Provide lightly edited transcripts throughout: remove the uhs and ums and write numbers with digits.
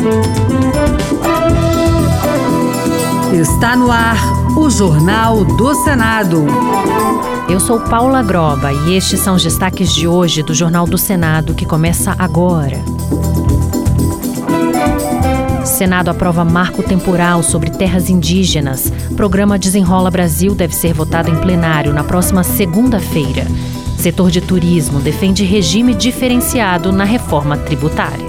Está no ar o Jornal do Senado. Eu sou Paula Groba e estes são os destaques de hoje do Jornal do Senado, que começa agora. Senado aprova marco temporal sobre terras indígenas. Programa Desenrola Brasil deve ser votado em plenário na próxima segunda-feira. Setor de turismo defende regime diferenciado na reforma tributária.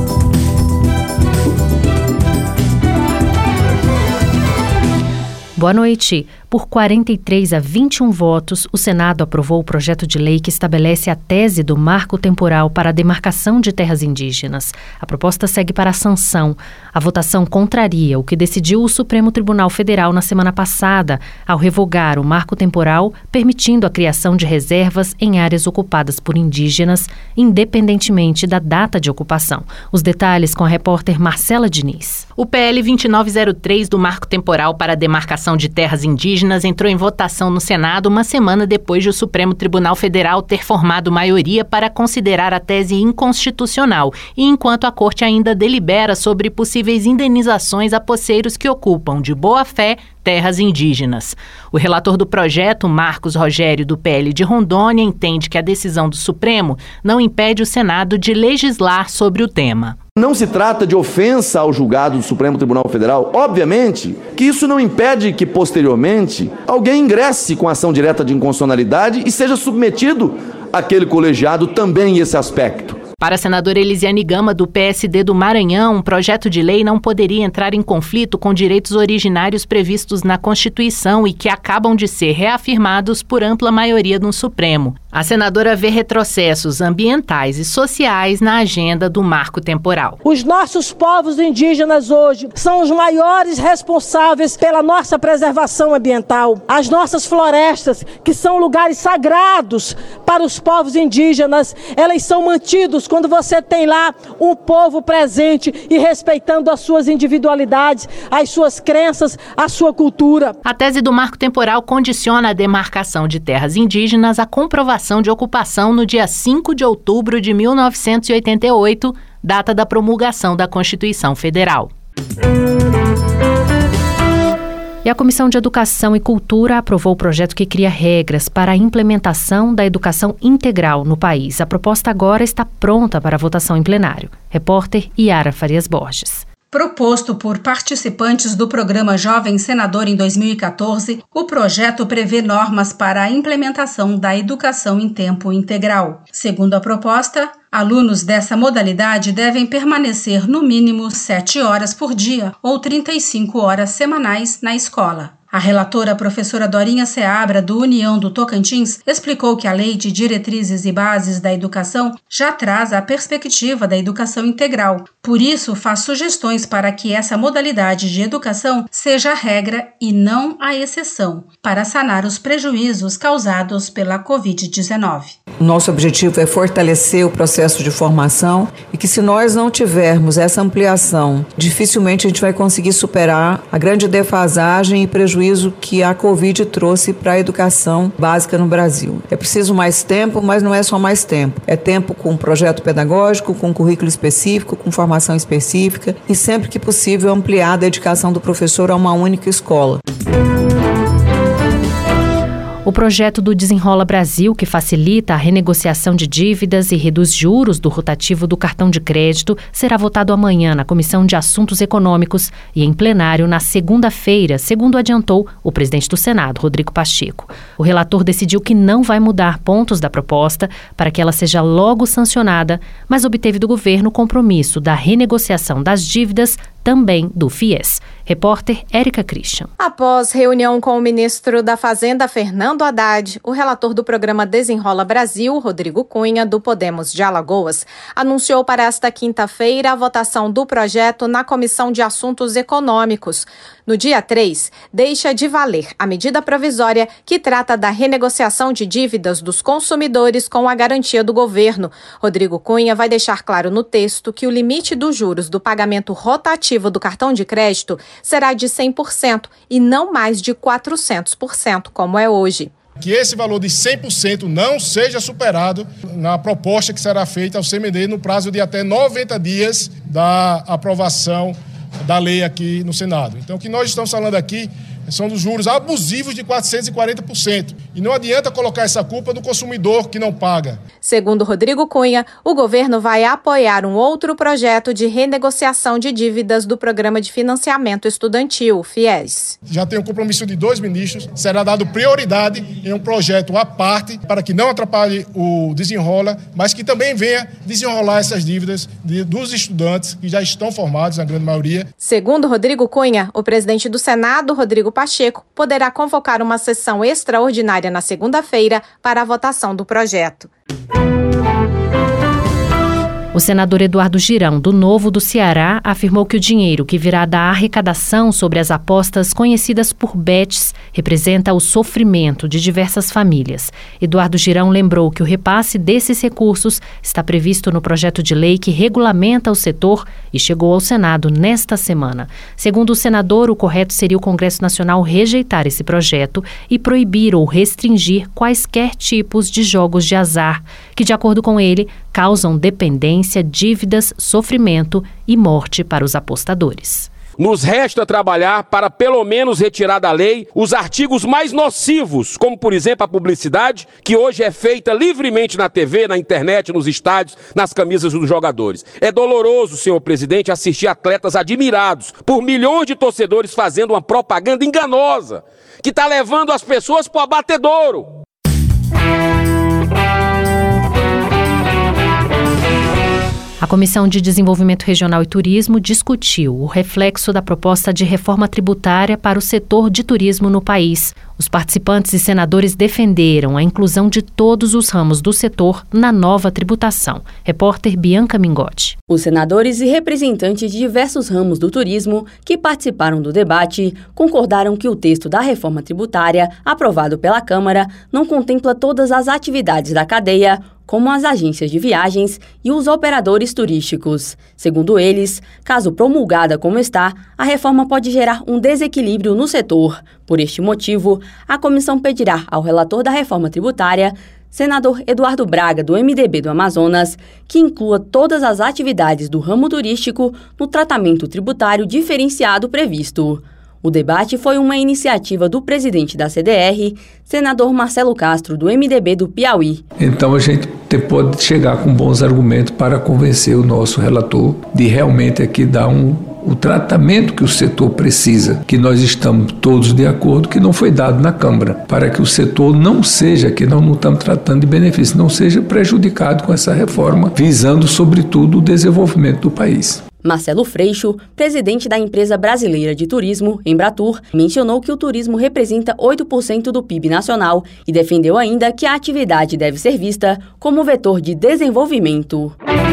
Boa noite. Por 43 a 21 votos, o Senado aprovou o projeto de lei que estabelece a tese do marco temporal para a demarcação de terras indígenas. A proposta segue para a sanção. A votação contraria o que decidiu o Supremo Tribunal Federal na semana passada, ao revogar o marco temporal, permitindo a criação de reservas em áreas ocupadas por indígenas, independentemente da data de ocupação. Os detalhes com a repórter Marcela Diniz. O PL 2903 do marco temporal para a demarcação de terras indígenas entrou em votação no Senado uma semana depois de o Supremo Tribunal Federal ter formado maioria para considerar a tese inconstitucional e enquanto a Corte ainda delibera sobre possíveis indenizações a posseiros que ocupam de boa-fé terras indígenas. O relator do projeto, Marcos Rogério, do PL de Rondônia, entende que a decisão do Supremo não impede o Senado de legislar sobre o tema. Não se trata de ofensa ao julgado do Supremo Tribunal Federal. Obviamente que isso não impede que, posteriormente, alguém ingresse com ação direta de inconstitucionalidade e seja submetido àquele colegiado também esse aspecto. Para a senadora Elisiane Gama, do PSD do Maranhão, um projeto de lei não poderia entrar em conflito com direitos originários previstos na Constituição e que acabam de ser reafirmados por ampla maioria no Supremo. A senadora vê retrocessos ambientais e sociais na agenda do marco temporal. Os nossos povos indígenas hoje são os maiores responsáveis pela nossa preservação ambiental. As nossas florestas, que são lugares sagrados para os povos indígenas, elas são mantidos quando você tem lá um povo presente e respeitando as suas individualidades, as suas crenças, a sua cultura. A tese do marco temporal condiciona a demarcação de terras indígenas à comprovação de ocupação no dia 5 de outubro de 1988, data da promulgação da Constituição Federal. E a Comissão de Educação e Cultura aprovou o projeto que cria regras para a implementação da educação integral no país. A proposta agora está pronta para votação em plenário. Repórter Yara Farias Borges. Proposto por participantes do programa Jovem Senador em 2014, o projeto prevê normas para a implementação da educação em tempo integral. Segundo a proposta, alunos dessa modalidade devem permanecer no mínimo 7 horas por dia ou 35 horas semanais na escola. A relatora, professora Dorinha Seabra, do União do Tocantins, explicou que a Lei de Diretrizes e Bases da Educação já traz a perspectiva da educação integral. Por isso, faz sugestões para que essa modalidade de educação seja a regra e não a exceção, para sanar os prejuízos causados pela Covid-19. Nosso objetivo é fortalecer o processo de formação e que, se nós não tivermos essa ampliação, dificilmente a gente vai conseguir superar a grande defasagem e prejuízo que a Covid trouxe para a educação básica no Brasil. É preciso mais tempo, mas não é só mais tempo. É tempo com projeto pedagógico, com currículo específico, com formação específica e, sempre que possível, ampliar a dedicação do professor a uma única escola. O projeto do Desenrola Brasil, que facilita a renegociação de dívidas e reduz juros do rotativo do cartão de crédito, será votado amanhã na Comissão de Assuntos Econômicos e em plenário na segunda-feira, segundo adiantou o presidente do Senado, Rodrigo Pacheco. O relator decidiu que não vai mudar pontos da proposta para que ela seja logo sancionada, mas obteve do governo o compromisso da renegociação das dívidas também do FIES. Repórter Érica Christian. Após reunião com o ministro da Fazenda, Fernando Haddad, o relator do programa Desenrola Brasil, Rodrigo Cunha, do Podemos de Alagoas, anunciou para esta quinta-feira a votação do projeto na Comissão de Assuntos Econômicos. No dia 3, deixa de valer a medida provisória que trata da renegociação de dívidas dos consumidores com a garantia do governo. Rodrigo Cunha vai deixar claro no texto que o limite dos juros do pagamento rotativo do cartão de crédito será de 100% e não mais de 400%, como é hoje. que esse valor de 100% não seja superado na proposta que será feita ao CMD no prazo de até 90 dias da aprovação da lei aqui no Senado. Então, o que nós estamos falando aqui são dos juros abusivos de 440%. E não adianta colocar essa culpa no consumidor que não paga. Segundo Rodrigo Cunha, o governo vai apoiar um outro projeto de renegociação de dívidas do Programa de Financiamento Estudantil, FIES. Já tem um compromisso de 2 ministros, será dado prioridade em um projeto à parte para que não atrapalhe o desenrola, mas que também venha desenrolar essas dívidas dos estudantes que já estão formados, na grande maioria. Segundo Rodrigo Cunha, o presidente do Senado, Rodrigo Pacheco, poderá convocar uma sessão extraordinária na segunda-feira para a votação do projeto. O senador Eduardo Girão, do Novo do Ceará, afirmou que o dinheiro que virá da arrecadação sobre as apostas conhecidas por bets representa o sofrimento de diversas famílias. Eduardo Girão lembrou que o repasse desses recursos está previsto no projeto de lei que regulamenta o setor e chegou ao Senado nesta semana. Segundo o senador, o correto seria o Congresso Nacional rejeitar esse projeto e proibir ou restringir quaisquer tipos de jogos de azar, que, de acordo com ele, causam dependência, dívidas, sofrimento e morte para os apostadores. Nos resta trabalhar para pelo menos retirar da lei os artigos mais nocivos, como por exemplo a publicidade, que hoje é feita livremente na TV, na internet, nos estádios, nas camisas dos jogadores. É doloroso, senhor presidente, assistir atletas admirados por milhões de torcedores fazendo uma propaganda enganosa, que está levando as pessoas para o abatedouro. A Comissão de Desenvolvimento Regional e Turismo discutiu o reflexo da proposta de reforma tributária para o setor de turismo no país. Os participantes e senadores defenderam a inclusão de todos os ramos do setor na nova tributação. Repórter Bianca Mingotti. Os senadores e representantes de diversos ramos do turismo que participaram do debate concordaram que o texto da reforma tributária, aprovado pela Câmara, não contempla todas as atividades da cadeia, como as agências de viagens e os operadores turísticos. Segundo eles, caso promulgada como está, a reforma pode gerar um desequilíbrio no setor. Por este motivo, a comissão pedirá ao relator da reforma tributária, senador Eduardo Braga, do MDB do Amazonas, que inclua todas as atividades do ramo turístico no tratamento tributário diferenciado previsto. O debate foi uma iniciativa do presidente da CDR, senador Marcelo Castro, do MDB do Piauí. Então a gente pode chegar com bons argumentos para convencer o nosso relator de realmente aqui dar o tratamento que o setor precisa, que nós estamos todos de acordo, que não foi dado na Câmara, para que o setor não seja, que nós não estamos tratando de benefício, não seja prejudicado com essa reforma, visando sobretudo o desenvolvimento do país. Marcelo Freixo, presidente da empresa brasileira de turismo, Embratur, mencionou que o turismo representa 8% do PIB nacional e defendeu ainda que a atividade deve ser vista como vetor de desenvolvimento.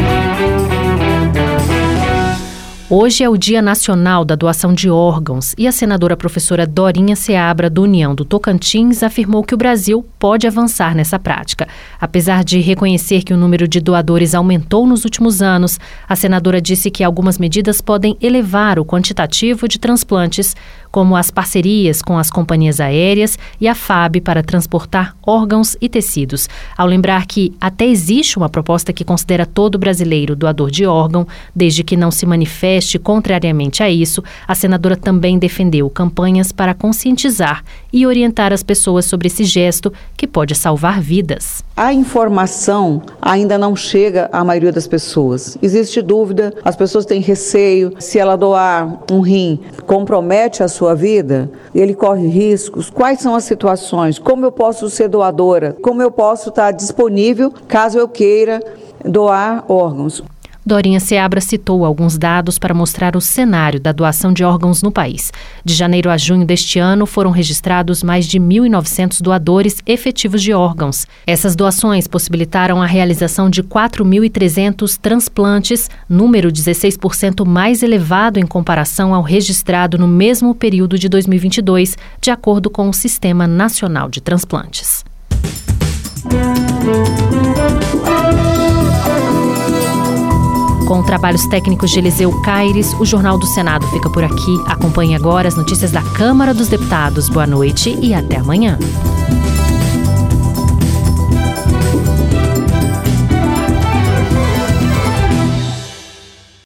Hoje é o Dia Nacional da Doação de Órgãos e a senadora professora Dorinha Seabra, do União do Tocantins, afirmou que o Brasil pode avançar nessa prática. Apesar de reconhecer que o número de doadores aumentou nos últimos anos, a senadora disse que algumas medidas podem elevar o quantitativo de transplantes, como as parcerias com as companhias aéreas e a FAB para transportar órgãos e tecidos. Ao lembrar que até existe uma proposta que considera todo brasileiro doador de órgão, desde que não se manifeste contrariamente a isso, a senadora também defendeu campanhas para conscientizar e orientar as pessoas sobre esse gesto que pode salvar vidas. A informação ainda não chega à maioria das pessoas. Existe dúvida, as pessoas têm receio, se ela doar um rim, compromete a sua vida, ele corre riscos, quais são as situações, como eu posso ser doadora, como eu posso estar disponível caso eu queira doar órgãos. Dorinha Seabra citou alguns dados para mostrar o cenário da doação de órgãos no país. De janeiro a junho deste ano, foram registrados mais de 1.900 doadores efetivos de órgãos. Essas doações possibilitaram a realização de 4.300 transplantes, número 16% mais elevado em comparação ao registrado no mesmo período de 2022, de acordo com o Sistema Nacional de Transplantes. Com trabalhos técnicos de Eliseu Caires, o Jornal do Senado fica por aqui. Acompanhe agora as notícias da Câmara dos Deputados. Boa noite e até amanhã.